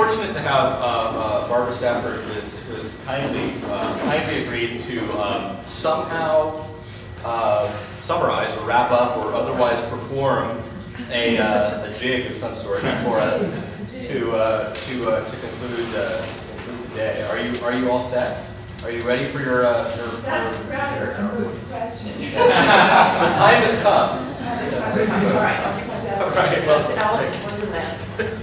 fortunate to have Barbara Stafford, who has kindly agreed to somehow summarize or wrap up or otherwise perform a jig of some sort for us to conclude the day. Are you all set? Are you ready for your? That's rather a good question. The time has come. All right, I'll do my best. All right, well, That's Alice in Wonderland.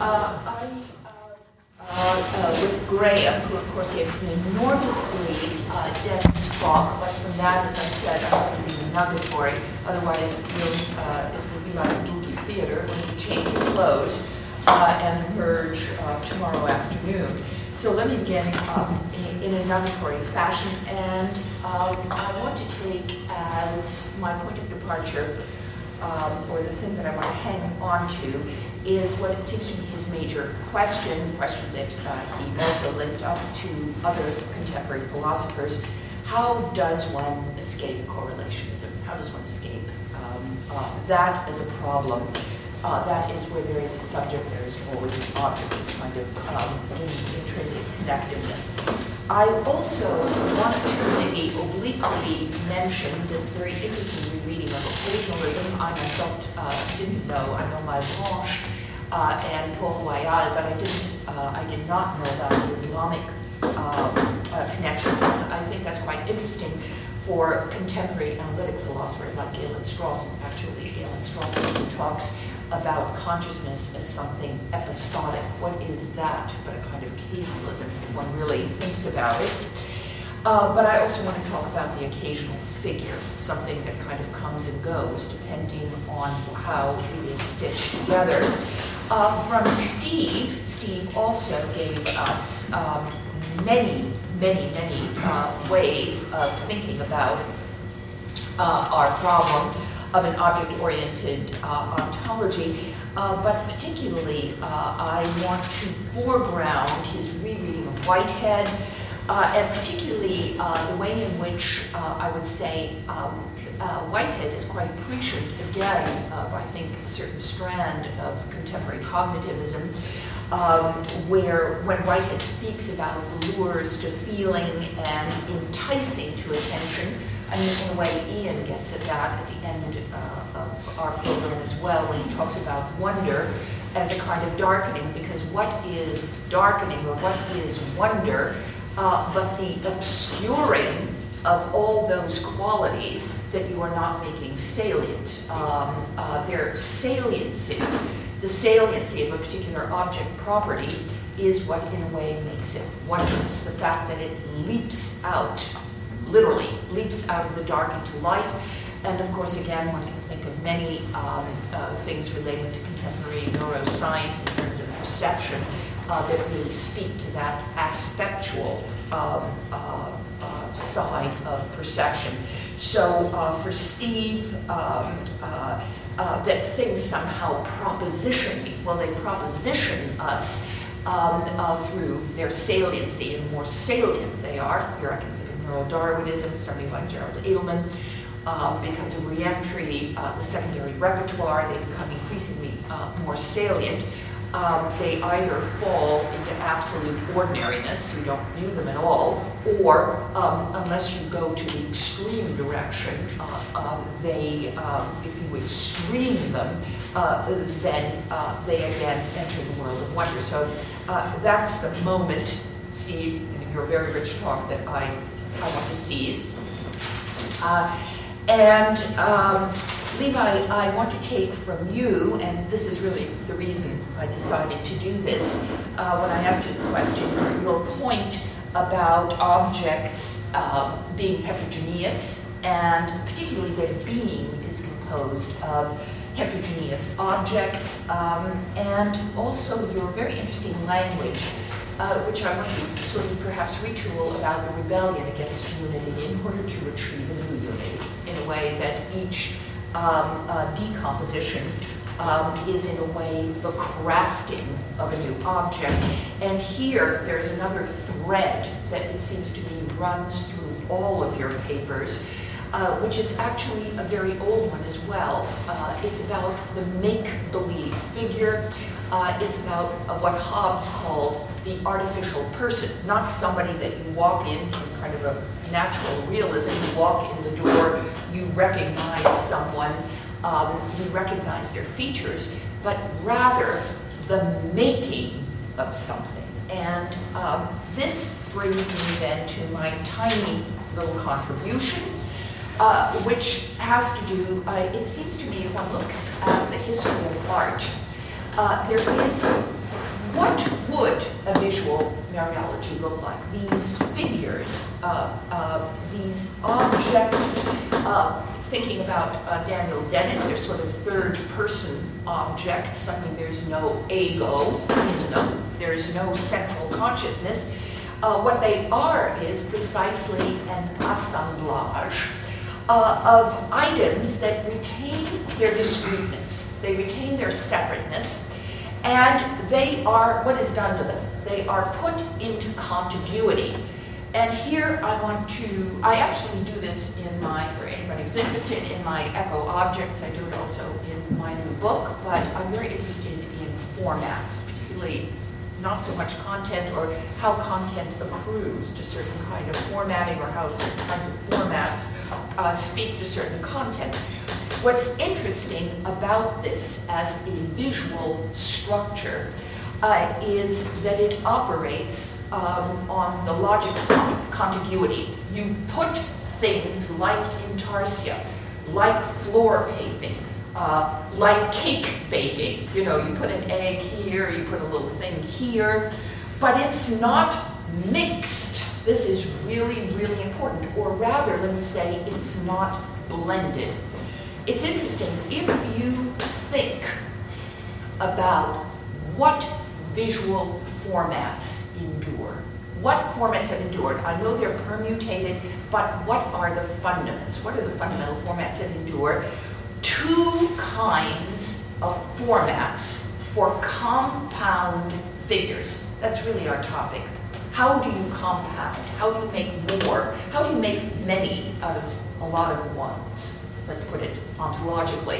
With Graham, who of course gave us an enormously dense talk, but from that, as I said, I'm going to be nugatory. Otherwise, it will be like a movie theater when we change the clothes and emerge tomorrow afternoon. So let me begin in a nugatory fashion, and I want to take as my point of departure, or the thing that I want to hang on to, is what it seems to be his major question that he also linked up to other contemporary philosophers. How does one escape correlationism? How does one escape that as a problem? That is where there is a subject, there is always an object, this kind of intrinsic connectedness. I also want to maybe obliquely mention this very interesting rereading of occasionalism. I myself didn't know. I know Malebranche and Paul Royal, but I did not know about the Islamic connection, because I think that's quite interesting for contemporary analytic philosophers like Galen Strawson. Actually, Galen Strawson, who talks about consciousness as something episodic. What is that but a kind of occasionalism, if one really thinks about it? But I also want to talk about the occasional figure, something that kind of comes and goes depending on how it is stitched together. From Steve also gave us many ways of thinking about our problem of an object-oriented ontology, but particularly I want to foreground his rereading of Whitehead, and particularly the way in which I would say Whitehead is quite prescient, again, of, I think, a certain strand of contemporary cognitivism, where when Whitehead speaks about the lures to feeling and enticing to attention, I mean, in a way, Ian gets at that at the end of our program as well, when he talks about wonder as a kind of darkening, because what is darkening, or what is wonder, but the obscuring of all those qualities that you are not making salient. Their saliency, the saliency of a particular object property, is what in a way makes it wondrous. The fact that it leaps out, literally leaps out of the dark into light. And of course, again, one can think of many things relating to contemporary neuroscience in terms of perception that really speak to that aspectual side of perception. So for Steve, that things somehow proposition me. Well, they proposition us through their saliency, and the more salient they are, here I can think of Neurodarwinism, somebody like Gerald Edelman, because of reentry, the secondary repertoire, they become increasingly more salient. They either fall into absolute ordinariness, you don't view them at all, or unless you go to the extreme direction, they, if you extreme them, then they again enter the world of wonder. So that's the moment, Steve, in your very rich talk, that I want to seize. Levi, I want to take from you, and this is really the reason I decided to do this, when I asked you the question, your point about objects being heterogeneous, and particularly that being is composed of heterogeneous objects, and also your very interesting language, which I want to sort of perhaps retool about the rebellion against unity in order to retrieve a new unity, in a way that each decomposition is in a way the crafting of a new object. And here there's another thread that it seems to me runs through all of your papers, which is actually a very old one as well. It's about the make-believe figure. It's about what Hobbes called the artificial person, not somebody that you walk in kind of a natural realism. You walk in the door, you recognize someone, you recognize their features, but rather the making of something. And this brings me then to my tiny little contribution, which has to do, it seems to me, if one looks at the history of art, there is, what would a visual Mariology look like? These figures, these objects, thinking about Daniel Dennett, they're sort of third-person objects. I mean, there's no ego in them. There's no central consciousness. What they are is precisely an assemblage of items that retain their discreteness. They retain their separateness. And they are, what is done to them? They are put into contiguity. And here I actually do this in my, for anybody who's interested, in my Echo Objects. I do it also in my new book, but I'm very interested in formats, particularly not so much content or how content accrues to certain kind of formatting or how certain kinds of formats speak to certain content. What's interesting about this as a visual structure is that it operates on the logic of contiguity. You put things like intarsia, like floor paving, like cake baking. You know, you put an egg here, you put a little thing here, but it's not mixed. This is really, really important. Or rather, let me say, it's not blended. It's interesting, if you think about what visual formats endure, what formats have endured. I know they're permutated, but what are the fundamentals? What are the fundamental formats that endure? Two kinds of formats for compound figures. That's really our topic. How do you compound? How do you make more? How do you make many out of a lot of ones? Let's put it ontologically.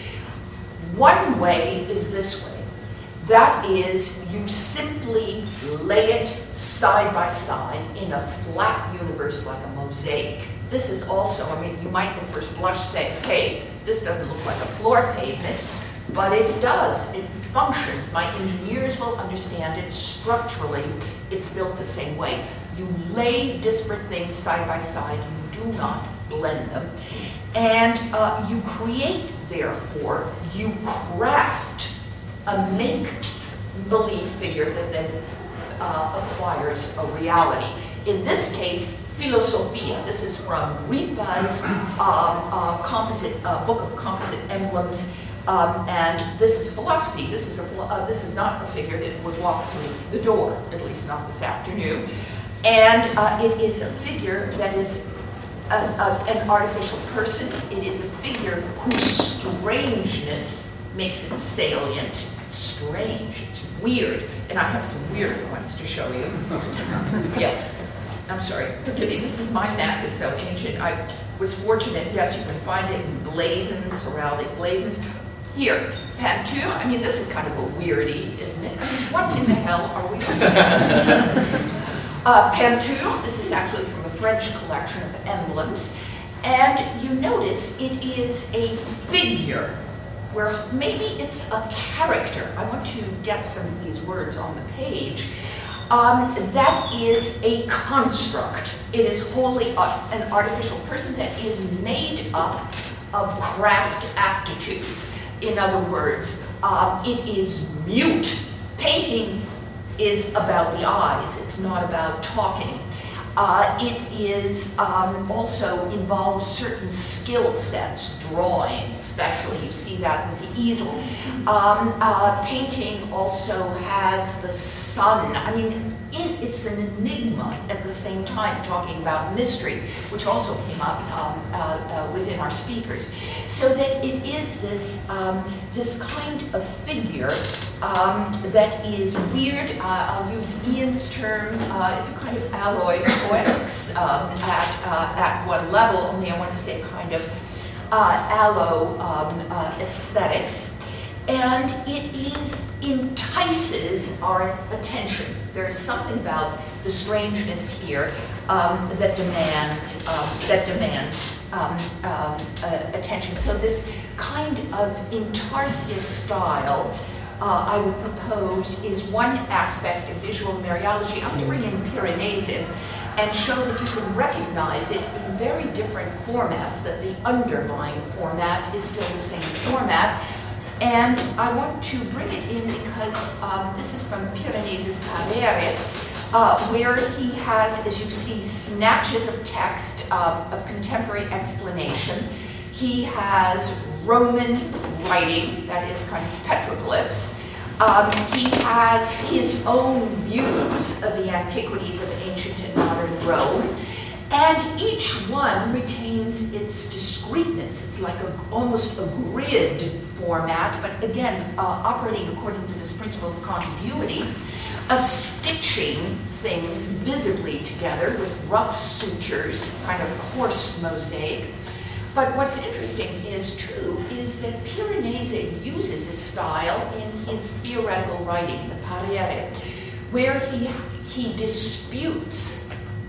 One way is this way. That is, you simply lay it side by side in a flat universe like a mosaic. This is also, I mean, you might at first blush say, hey, this doesn't look like a floor pavement, but it does. It functions. My engineers will understand it structurally. It's built the same way. You lay disparate things side by side. You do not blend them. And you create, therefore, you craft a make-believe figure that then acquires a reality. In this case, Philosophia. This is from Ripa's book of composite emblems, and this is philosophy. This is not a figure that would walk through the door, at least not this afternoon. And it is a figure that is an artificial person. It is a figure whose strangeness makes it salient. It's strange, it's weird, and I have some weird ones to show you. Yes, I'm sorry, forgive me, this is my map is so ancient. I was fortunate, yes, you can find it in blazons, heraldic blazons. Here, Pantour, I mean, this is kind of a weirdie, isn't it? I mean, what in the hell are we looking at? Pantour, this is actually from a French collection of emblems, and you notice it is a figure where maybe it's a character. I want to get some of these words on the page. That is a construct. It is wholly an artificial person that is made up of craft aptitudes. In other words, it is mute. Painting is about the eyes. It's not about talking. It is also involves certain skill sets, drawing especially, you see that with the easel. Painting also has the sun. I mean, it's an enigma at the same time, talking about mystery, which also came up within our speakers. So that it is this, this kind of figure that is weird. I'll use Ian's term. It's a kind of alloy poetics at one level, only I want to say kind of allo aesthetics. And it is entirely entices our attention. There is something about the strangeness here that demands attention. So this kind of intarsia style, I would propose, is one aspect of visual Mariology. I want to bring in Piranesi and show that you can recognize it in very different formats, that the underlying format is still the same format. And I want to bring it in because this is from Piranesi's Parere, where he has, as you see, snatches of text of contemporary explanation. He has Roman writing, that is kind of petroglyphs. He has his own views of the antiquities of ancient and modern Rome. And each one retains its discreteness. It's like almost a grid format, but again, operating according to this principle of contiguity, of stitching things visibly together with rough sutures, kind of coarse mosaic. But what's interesting is that Piranesi uses this style in his theoretical writing, the Parere, where he disputes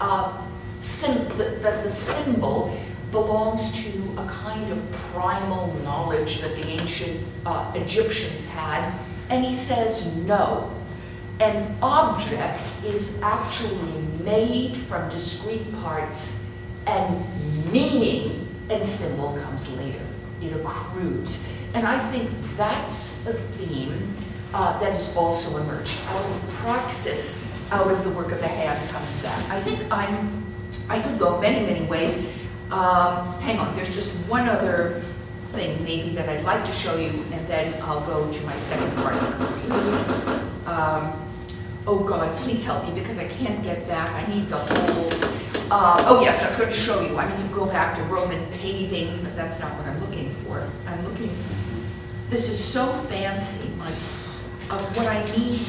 that the symbol belongs to a kind of primal knowledge that the ancient Egyptians had, and he says no. An object is actually made from discrete parts, and meaning and symbol comes later. It accrues. And I think that's a theme that has also emerged. Out of praxis, out of the work of the hand comes that. I think I could go many, many ways. Hang on, there's just one other thing maybe that I'd like to show you, and then I'll go to my second part and conclude. Oh God, please help me because I can't get back. I need the whole, oh yes, I was going to show you. I need to go back to Roman paving, but that's not what I'm looking for. I'm looking, this is so fancy. Like, what I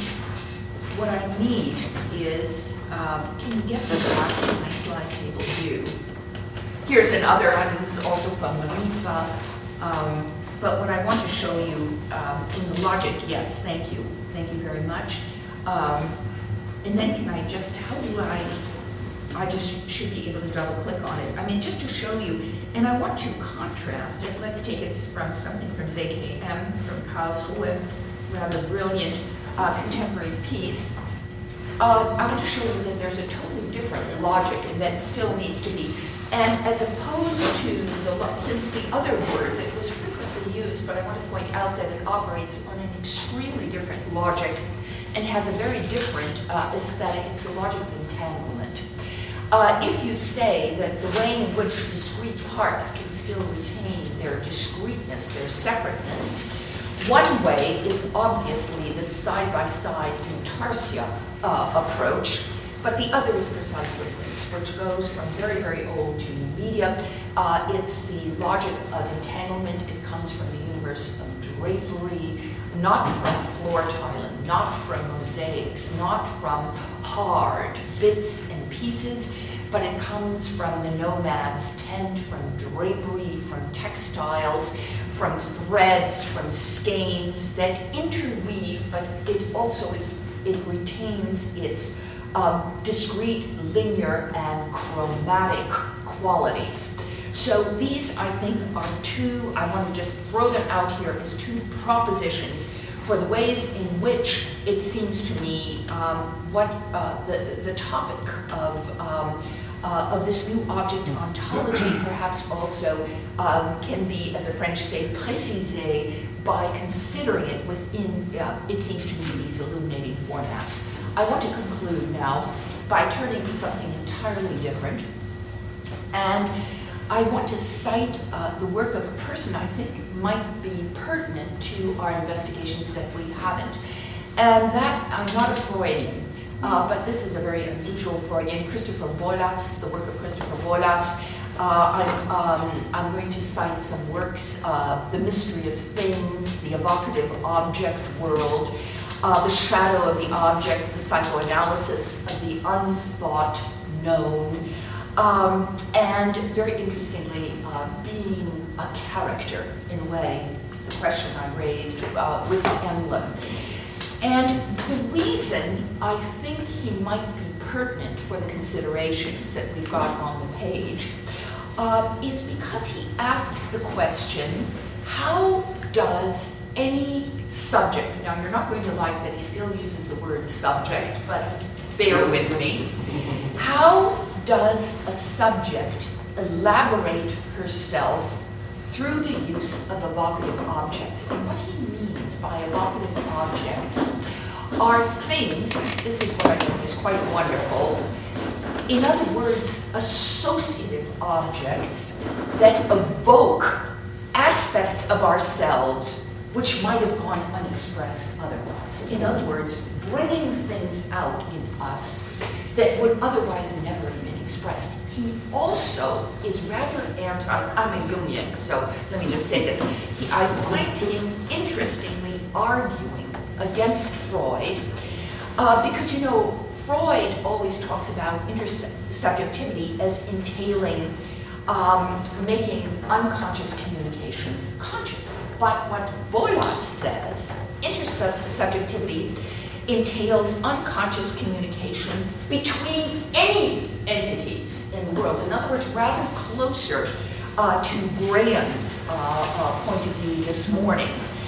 need is, can you get the back to my slide table view? Here's another, this is also from the Rifa, but what I want to show you in the logic, yes, thank you very much. And then can I just, I just should be able to double click on it. I mean, just to show you, and I want to contrast it. Let's take it from something from ZKM, from Karlsruhe, rather brilliant contemporary piece. I want to show you that there's a totally different logic and that still needs to be. And as opposed to since the other word that was frequently used, but I want to point out that it operates on an extremely different logic and has a very different aesthetic. It's the logic of entanglement. If you say that the way in which discrete parts can still retain their discreteness, their separateness, one way is obviously the side-by-side intarsia approach, but the other is precisely this, which goes from very, very old to new media. It's the logic of entanglement. It comes from the universe of drapery, not from floor tiling, not from mosaics, not from hard bits and pieces, but it comes from the nomad's tent, from drapery, from textiles, from threads, from skeins that interweave, but it also it retains its discrete, linear, and chromatic qualities. So these, I think, are two, I want to just throw them out here as two propositions for the ways in which it seems to me what the topic of this new object ontology perhaps also can be, as the French say, précisé by considering it within, it seems to me, these illuminating formats. I want to conclude now by turning to something entirely different. And I want to cite the work of a person I think might be pertinent to our investigations that we haven't. And that, I'm not a Freudian, but this is a very unusual Freudian, Christopher Bolas, the work of Christopher Bolas. I'm going to cite some works, The Mystery of Things, The Evocative Object World, The Shadow of the Object, The Psychoanalysis of the Unthought Known, and very interestingly, being a character, in a way, the question I raised with the emblem. And the reason I think he might be pertinent for the considerations that we've got on the page is because he asks the question, how does any subject, now you're not going to like that he still uses the word subject, but bear with me, how does a subject elaborate herself through the use of evocative objects? And what he means by evocative objects are things, this is what I think is quite wonderful, in other words, associative objects that evoke aspects of ourselves which might have gone unexpressed otherwise. In other words, bringing things out in us that would otherwise never have been expressed. He also is rather I'm a Jungian, so let me just say this. I find him interestingly arguing against Freud because, you know, Freud always talks about intersubjectivity as entailing making unconscious communication conscious. But what Boilas says, intersubjectivity entails unconscious communication between any entities in the world. In other words, rather closer to Graham's point of view this morning.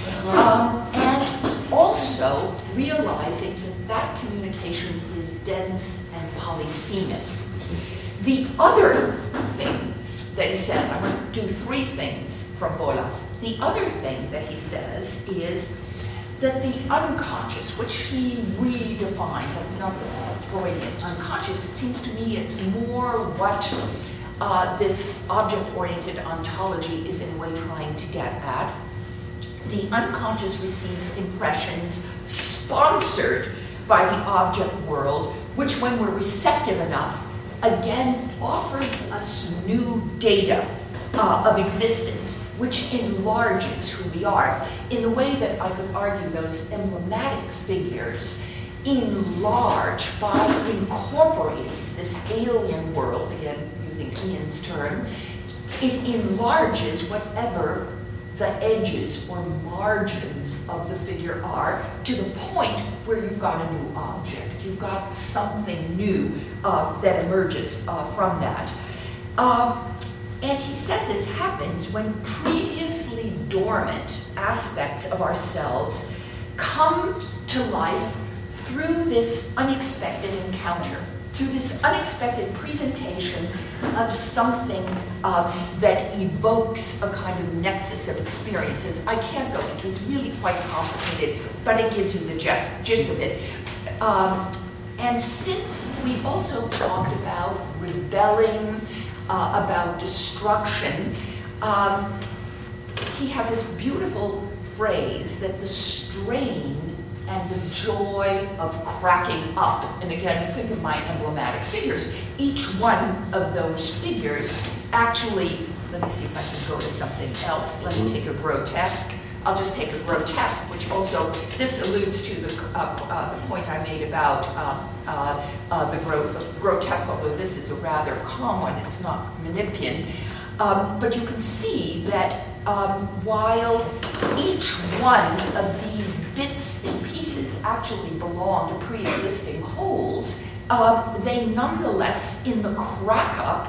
And also realizing that that communication is dense and polysemous. The other thing that he says, I'm going to do three things from Boilas. The other thing that he says is that the unconscious, which he redefines, and it's not the Freudian unconscious, it seems to me it's more what this object-oriented ontology is in a way trying to get at. The unconscious receives impressions sponsored by the object world, which when we're receptive enough, again offers us new data of existence, which enlarges who we are, in the way that I could argue those emblematic figures enlarge by incorporating this alien world, again using Ian's term. It enlarges whatever the edges or margins of the figure are to the point where you've got a new object. You've got something new that emerges from that. And he says this happens when previously dormant aspects of ourselves come to life through this unexpected encounter, through this unexpected presentation of something that evokes a kind of nexus of experiences. I can't go into it, it's really quite complicated, but it gives you the gist of it. And since we've also talked about rebelling, about destruction, he has this beautiful phrase that the strain and the joy of cracking up, and again, think of my emblematic figures, each one of those figures actually, let me see if I can go to something else. Let me take a grotesque. I'll just take a grotesque, which also, this alludes to the point I made about the grotesque, although this is a rather calm one, it's not Menippean. But you can see that while each one of these bits and pieces actually belong to pre-existing wholes, they nonetheless, in the crack-up,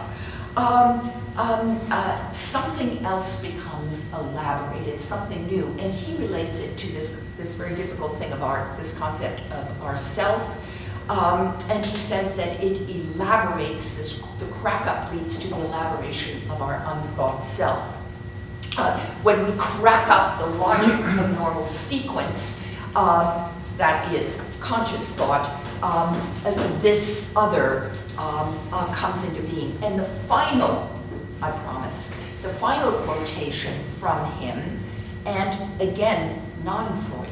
something else becomes elaborated, something new, and he relates it to this very difficult thing of this concept of ourself, and he says that it elaborates the crack-up leads to the elaboration of our unthought self. When we crack up the logic of normal sequence, that is conscious thought, this other comes into being. And the final, I promise, the final quotation from him, and again, non-Freudian,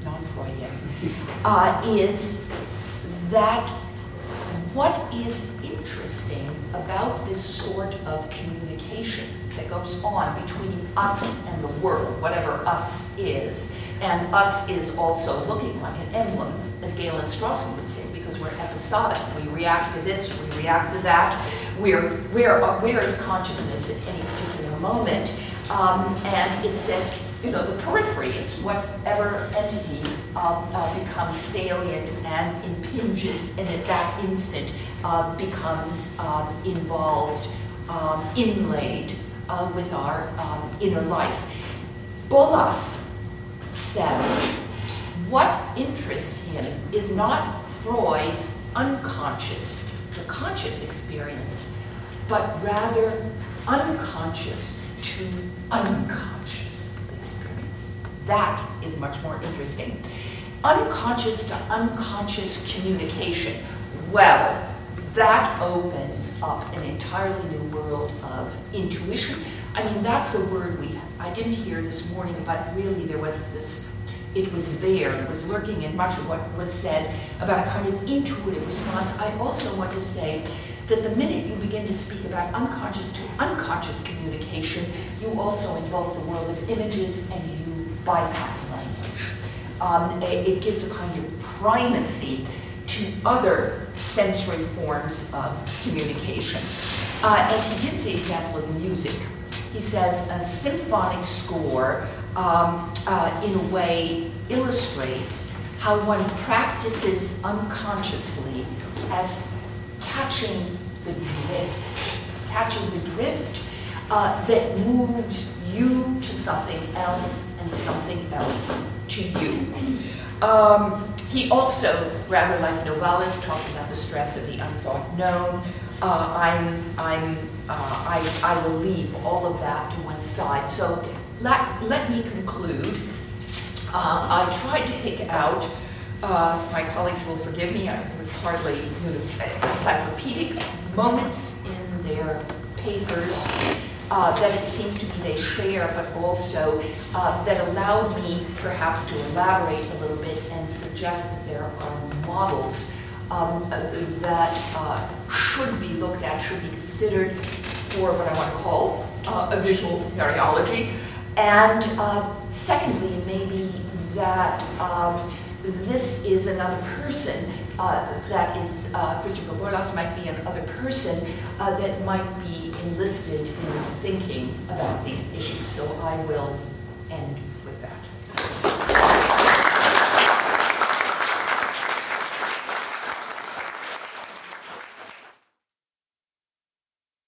is that what is interesting about this sort of communication that goes on between us and the world, whatever us is, and us is also looking like an emblem, as Galen Strawson would say, because we're episodic. We react to this, we react to that. Where is consciousness at any particular moment? And it's at the periphery. It's whatever entity becomes salient and impinges, and at that instant becomes involved, inlaid with our inner life. Bolas says what interests him is not Freud's unconscious, the conscious experience, but rather unconscious to unconscious experience. That is much more interesting. Unconscious to unconscious communication. Well, that opens up an entirely new world of intuition. I mean, that's a word I didn't hear this morning, but really there was this, it was there, it was lurking in much of what was said about a kind of intuitive response. I also want to say that the minute you begin to speak about unconscious to unconscious communication, you also involve the world of images and you bypass language. It gives a kind of primacy to other sensory forms of communication. And he gives the example of music. He says a symphonic score in a way illustrates how one practices unconsciously as catching the drift that moves you to something else and something else to you. He also, rather like Novalis, talks about the stress of the unthought known. I will leave all of that to one side. So let me conclude. I tried to pick out, my colleagues will forgive me, it was hardly encyclopedic, moments in their papers that it seems to me they share, but also that allowed me perhaps to elaborate a little bit and suggest that there are models that should be looked at, should be considered for what I want to call a visual mariology. And secondly, maybe that this is another person, that is Christopher Bolas might be another person that might be enlisted in thinking about these issues. So I will end with that.